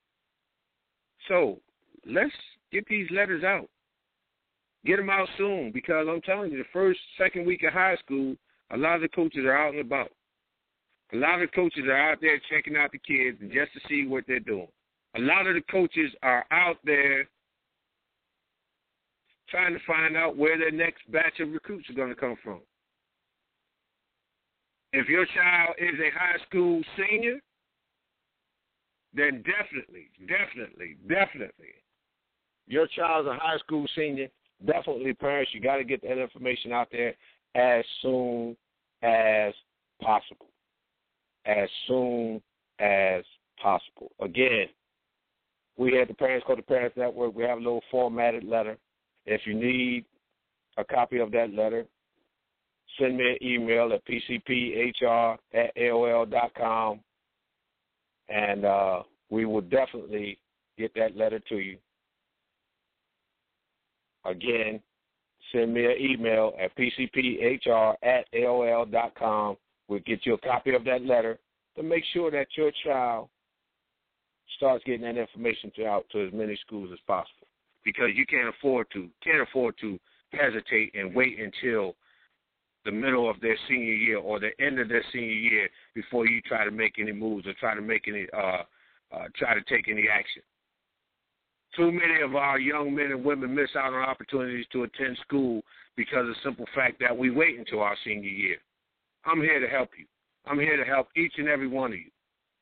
So let's get these letters out. Get them out soon, because I'm telling you, the first, second week of high school, a lot of the coaches are out and about. A lot of the coaches are out there checking out the kids just to see what they're doing. A lot of the coaches are out there trying to find out where their next batch of recruits are going to come from. If your child is a high school senior, then definitely, definitely, definitely, your child's a high school senior. Definitely, parents, you got to get that information out there as soon as possible. As soon as possible. Again, we at the Parents Go to Parents Network, we have a little formatted letter. If you need a copy of that letter, send me an email at p c p h r at a o l dot com, and uh, we will definitely get that letter to you. Again, send me an email at p c p h r at a o l dot com. We'll get you a copy of that letter to make sure that your child starts getting that information to out to as many schools as possible. Because you can't afford to can't afford to hesitate and wait until the middle of their senior year or the end of their senior year before you try to make any moves or try to make any uh, uh, try to take any action. Too many of our young men and women miss out on opportunities to attend school because of the simple fact that we wait until our senior year. I'm here to help you. I'm here to help each and every one of you.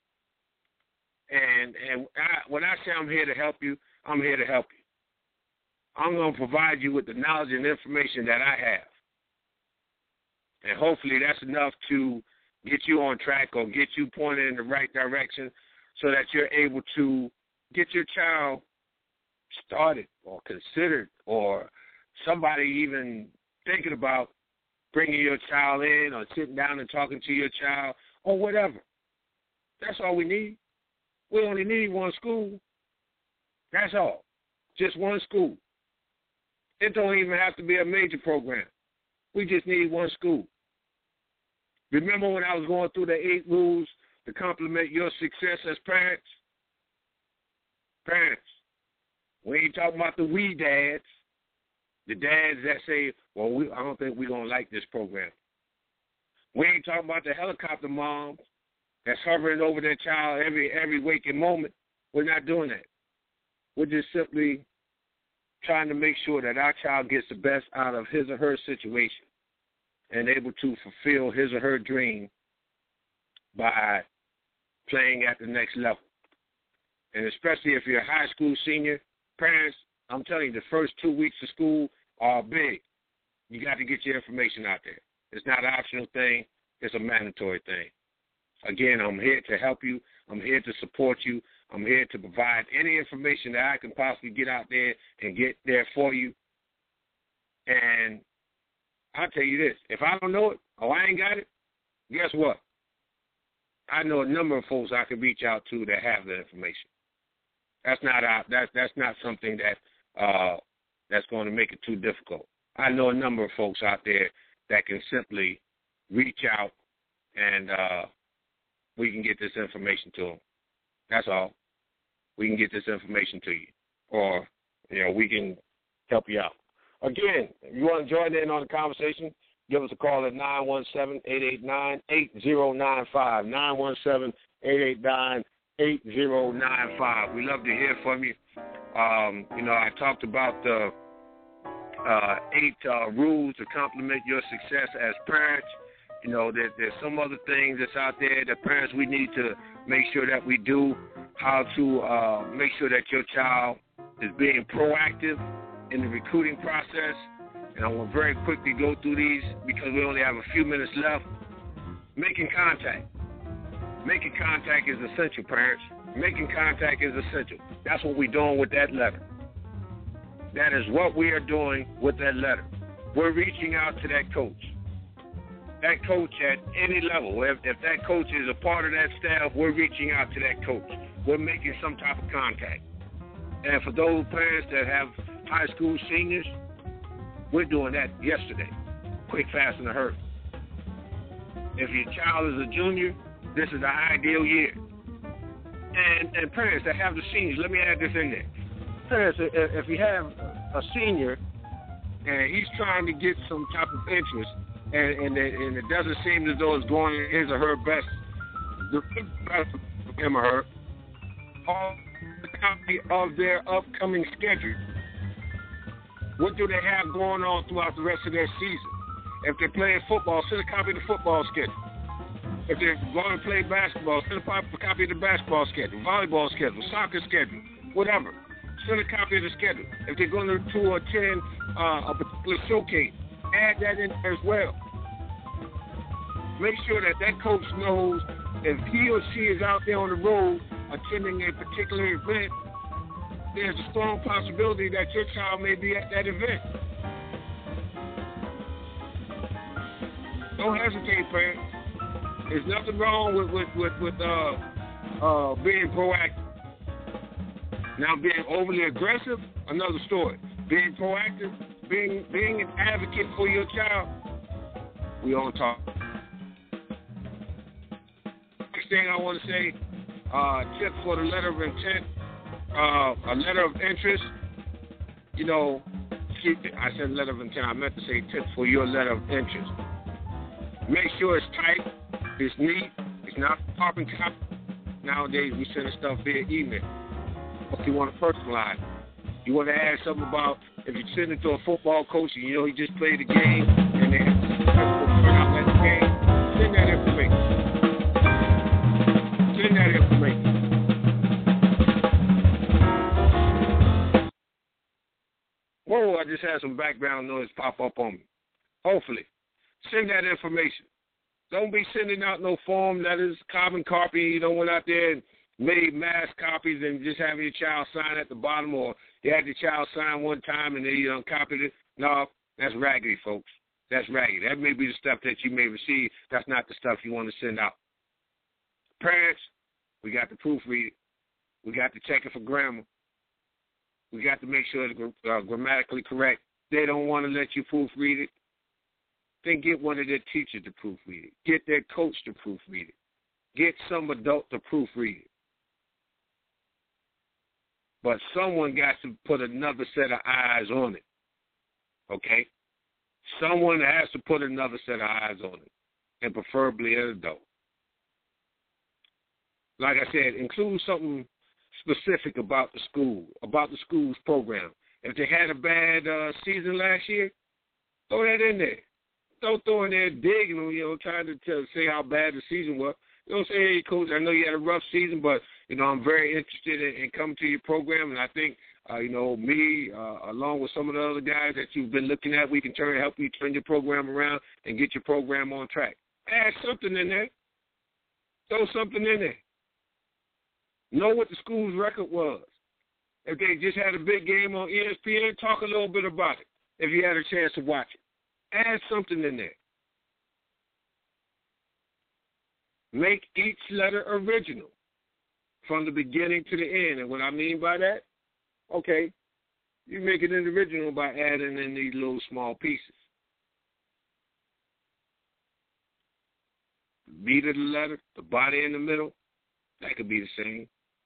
And and I, when I say I'm here to help you, I'm here to help you. I'm going to provide you with the knowledge and information that I have. And hopefully that's enough to get you on track or get you pointed in the right direction so that you're able to get your child started or considered, or somebody even thinking about bringing your child in or sitting down and talking to your child or whatever. That's all we need. We only need one school. That's all. Just one school. It don't even have to be a major program. We just need one school. Remember when I was going through the eight rules to complement your success as parents? Parents, We ain't talking about the we dads, the dads that say, well, we, I don't think we're going to like this program. We ain't talking about the helicopter moms that's hovering over their child every every waking moment. We're not doing that. We're just simply trying to make sure that our child gets the best out of his or her situation and able to fulfill his or her dream by playing at the next level. And especially if you're a high school senior, parents, I'm telling you, the first two weeks of school are big. You got to get your information out there. It's not an optional thing. It's a mandatory thing. Again, I'm here to help you. I'm here to support you. I'm here to provide any information that I can possibly get out there and get there for you. And I'll tell you this. If I don't know it or I ain't got it, guess what? I know a number of folks I can reach out to that have the information. That's not out, that's that's not something that uh, that's going to make it too difficult. I know a number of folks out there that can simply reach out and uh, we can get this information to them. That's all. We can get this information to you, or you know, we can help you out. Again, if you want to join in on the conversation, give us a call at nine one seven, eight eight nine, eight zero nine five, nine one seven, eight eight nine, eight zero nine five. We love to hear from you. Um, you know, I talked about the uh, eight uh, rules to complement your success as parents. You know, there, there's some other things that's out there that parents, we need to make sure that we do, how to uh, make sure that your child is being proactive in the recruiting process. And I want to very quickly go through these because we only have a few minutes left. Making contact. Making contact is essential, parents. Making contact is essential. That's what we're doing with that letter. That is what we are doing with that letter. We're reaching out to that coach. That coach at any level. If, if that coach is a part of that staff, we're reaching out to that coach. We're making some type of contact. And for those parents that have high school seniors, we're doing that yesterday. Quick, fast, and a hurry. If your child is a junior, this is the ideal year. And, and parents that have the seniors, let me add this in there. Parents, if you have a senior and he's trying to get some type of interest, and, and, it, and it doesn't seem as though it's going his or her best, the best for him or her, all the copy of their upcoming schedule. What do they have going on throughout the rest of their season? If they're playing football, send a copy of the football schedule. If they're going to play basketball, send a copy of the basketball schedule, volleyball schedule, soccer schedule, whatever. Send a copy of the schedule. If they're going to, to attend uh, a particular showcase, add that in as well. Make sure that that coach knows if he or she is out there on the road attending a particular event, there's a strong possibility that your child may be at that event. Don't hesitate, parents. There's nothing wrong with with with, with uh, uh, being proactive. Now, being overly aggressive, another story. Being proactive, being being an advocate for your child, we on top. Next thing I want to say, uh, tip for the letter of intent. Uh, a letter of interest, you know, keep it. I said letter of intent. I meant to say tip for your letter of interest. Make sure it's tight, it's neat, it's not carbon copy. Nowadays, we send stuff via email. If you want to personalize it, you want to add something about if you're sending it to a football coach and you know he just played the game and they have to print out that game, send that information. Send that information. Whoa, I just had some background noise pop up on me. Hopefully. Send that information. Don't be sending out no form that is carbon copy. You don't went out there and made mass copies and just having your child sign at the bottom, or you had your child sign one time and then you don't copied it. No, that's raggedy, folks. That's raggedy. That may be the stuff that you may receive. That's not the stuff you want to send out. Parents, we got to proofread it. We got to check it for grammar. We got to make sure it's uh, grammatically correct. They don't want to let you proofread it. Then get one of their teachers to proofread it. Get their coach to proofread it. Get some adult to proofread it. but someone got to put another set of eyes on it, okay? Someone has to put another set of eyes on it, and preferably an adult. Like I said, include something specific about the school, about the school's program. If they had a bad uh, season last year, throw that in there. Don't throw in there digging, you know, trying to tell, say how bad the season was. You don't say, hey, Coach, I know you had a rough season, but, you know, I'm very interested in, in coming to your program, and I think, uh, you know, me, uh, along with some of the other guys that you've been looking at, we can turn help you turn your program around and get your program on track. Add something in there. Throw something in there. Know what the school's record was. If they just had a big game on E S P N, talk a little bit about it if you had a chance to watch it. Add something in there. Make each letter original from the beginning to the end. And what I mean by that, okay, you make it original by adding in these little small pieces. The beat of the letter, the body in the middle, that could be the same.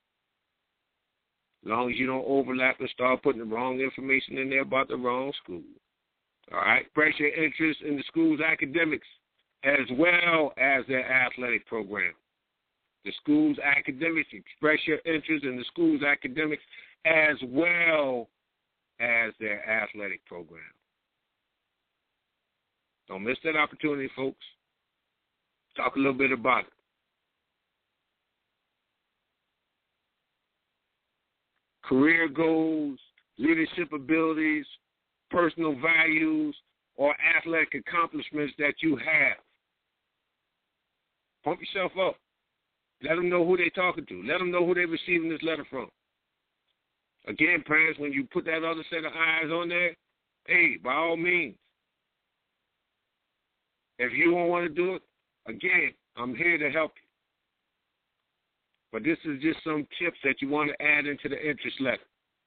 As long as you don't overlap and start putting the wrong information in there about the wrong school. All right? Express your interest in the school's academics as well as their athletic program. The school's academics, express your interest in the school's academics as well as their athletic program. Don't miss that opportunity, folks. Talk a little bit about it. Career goals, leadership abilities, personal values, or athletic accomplishments that you have. Pump yourself up. Let them know who they're talking to. Let them know who they're receiving this letter from. Again, parents, when you put that other set of eyes on there, hey, by all means. If you don't want to do it, again, I'm here to help you. But this is just some tips that you want to add into the interest letter.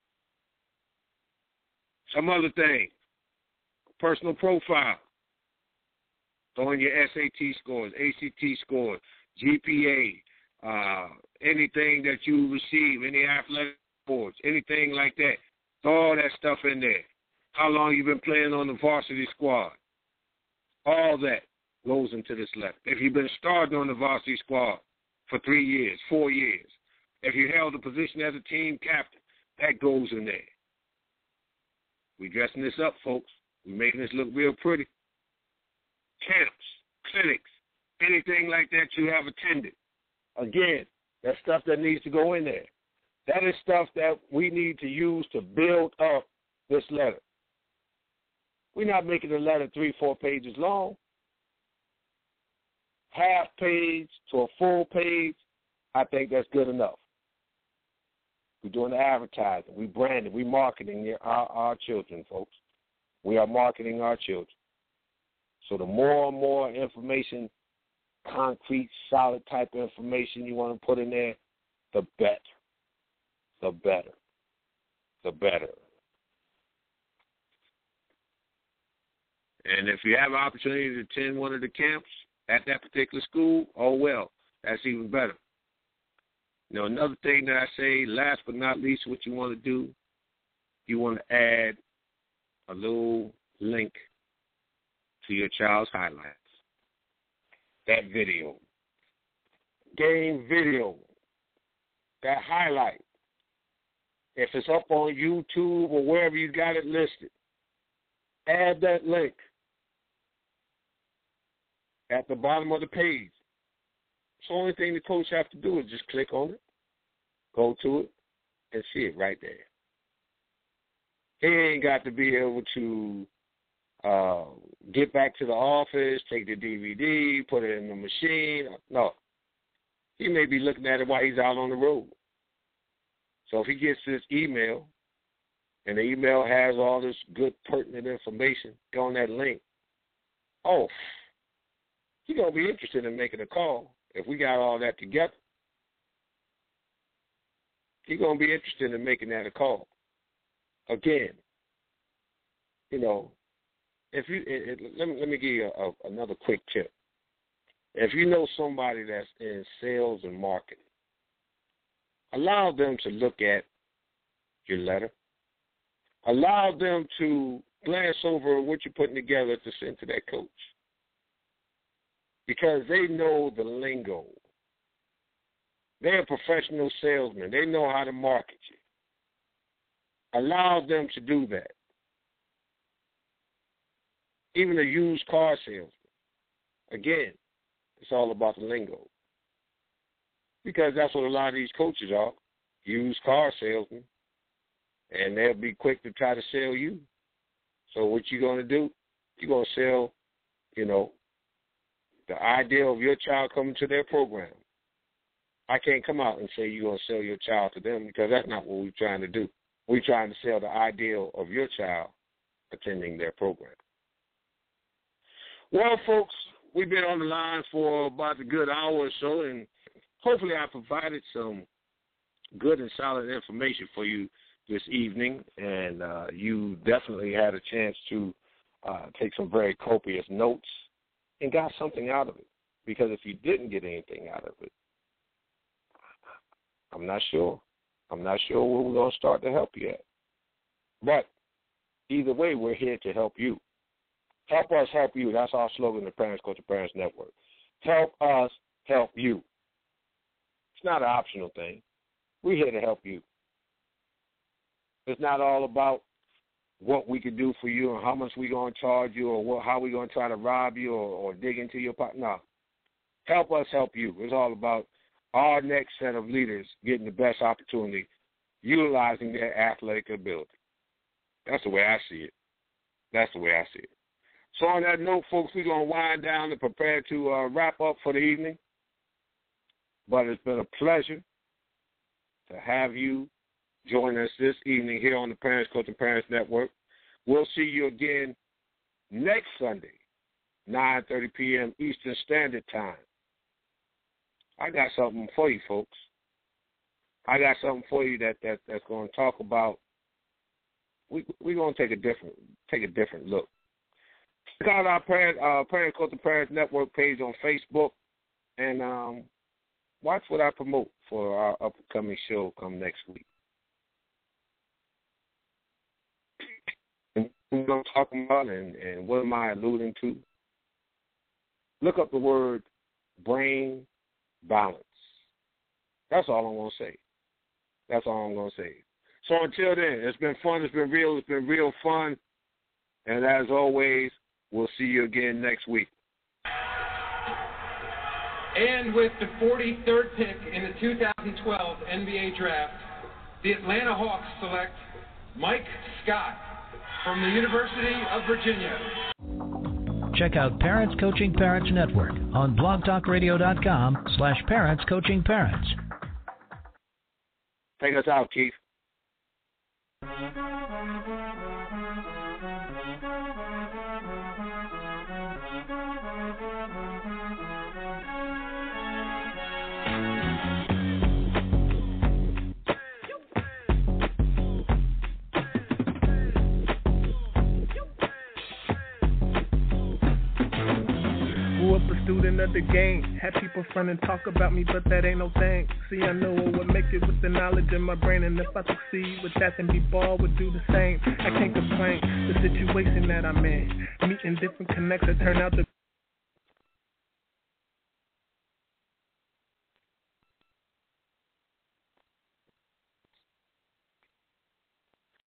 Some other things. Personal profile. Throw in your S A T scores, A C T scores, G P A, uh, anything that you receive, any athletic sports, anything like that. Throw all that stuff in there. How long you've been playing on the varsity squad. All that goes into this letter. If you've been starting on the varsity squad for three years, four years, if you held a position as a team captain, that goes in there. We're dressing this up, folks. We're making this look real pretty. Camps, clinics, anything like that you have attended. Again, that's stuff that needs to go in there. That is stuff that we need to use to build up this letter. We're not making the letter three, four pages long. Half page to a full page, I think that's good enough. We're doing the advertising. We're branding. We're marketing our, our children, folks. We are marketing our children. So the more and more information, concrete, solid type of information you want to put in there, the better. The better. The better. And if you have an opportunity to attend one of the camps at that particular school, oh well, that's even better. You know, another thing that I say, last but not least, what you want to do, you want to add a little link to your child's highlights. That video. Game video. That highlight. If it's up on YouTube or wherever you got it listed, add that link at the bottom of the page. So the only thing the coach has to do is just click on it, go to it, and see it right there. He ain't got to be able to uh, get back to the office, take the D V D, put it in the machine. No. He may be looking at it while he's out on the road. So if he gets this email, and the email has all this good, pertinent information, go on that link. Oh, he's going to be interested in making a call. If we got all that together, he's going to be interested in making that a call. Again, you know, if you it, it, let me let me give you a, a, another quick tip. If you know somebody that's in sales and marketing, allow them to look at your letter. Allow them to glance over what you're putting together to send to that coach, because they know the lingo. They're professional salesmen. They know how to market you. Allow them to do that. Even a used car salesman. Again, it's all about the lingo. Because that's what a lot of these coaches are, used car salesmen. And they'll be quick to try to sell you. So what you're going to do, you're going to sell, you know, the idea of your child coming to their program. I can't come out and say you're going to sell your child to them, because that's not what we're trying to do. We're trying to sell the ideal of your child attending their program. Well, folks, we've been on the line for about a good hour or so, and hopefully I provided some good and solid information for you this evening, and uh, you definitely had a chance to uh, take some very copious notes and got something out of it. Because if you didn't get anything out of it, I'm not sure. I'm not sure where we're going to start to help you at. But either way, we're here to help you. Help us help you. That's our slogan, the Parents Coaching Parents Network. Help us help you. It's not an optional thing. We're here to help you. It's not all about what we can do for you and how much we're going to charge you, or what, how we're going to try to rob you, or, or dig into your pocket. No. Help us help you. It's all about our next set of leaders getting the best opportunity, utilizing their athletic ability. That's the way I see it. That's the way I see it. So on that note, folks, we're going to wind down and prepare to uh, wrap up for the evening. But it's been a pleasure to have you join us this evening here on the Parents Coaching Parents Network. We'll see you again next Sunday, nine thirty p.m. Eastern Standard Time. I got something for you, folks. I got something for you that, that that's going to talk about. We we're going to take a different take a different look. Check out our parent uh, Parents Coaching Parents Network page on Facebook, and um, watch what I promote for our upcoming show come next week. And what I'm talking about, and, and what am I alluding to? Look up the word brain balance. That's all I'm going to say. That's all I'm going to say. So until then, it's been fun. It's been real. It's been real fun. And as always, we'll see you again next week. And with the forty-third pick in the two thousand twelve N B A Draft, the Atlanta Hawks select Mike Scott from the University of Virginia. Check out Parents Coaching Parents Network on blogtalkradio.com slash Parents Coaching Parents. Take us out, Keith. Student of the game, had people front and talk about me, but that ain't no thing. See, I know I would make it with the knowledge in my brain, and if I succeed with that, then B-Ball would do the same. I can't complain, the situation that I'm in, meeting different connects that turn out to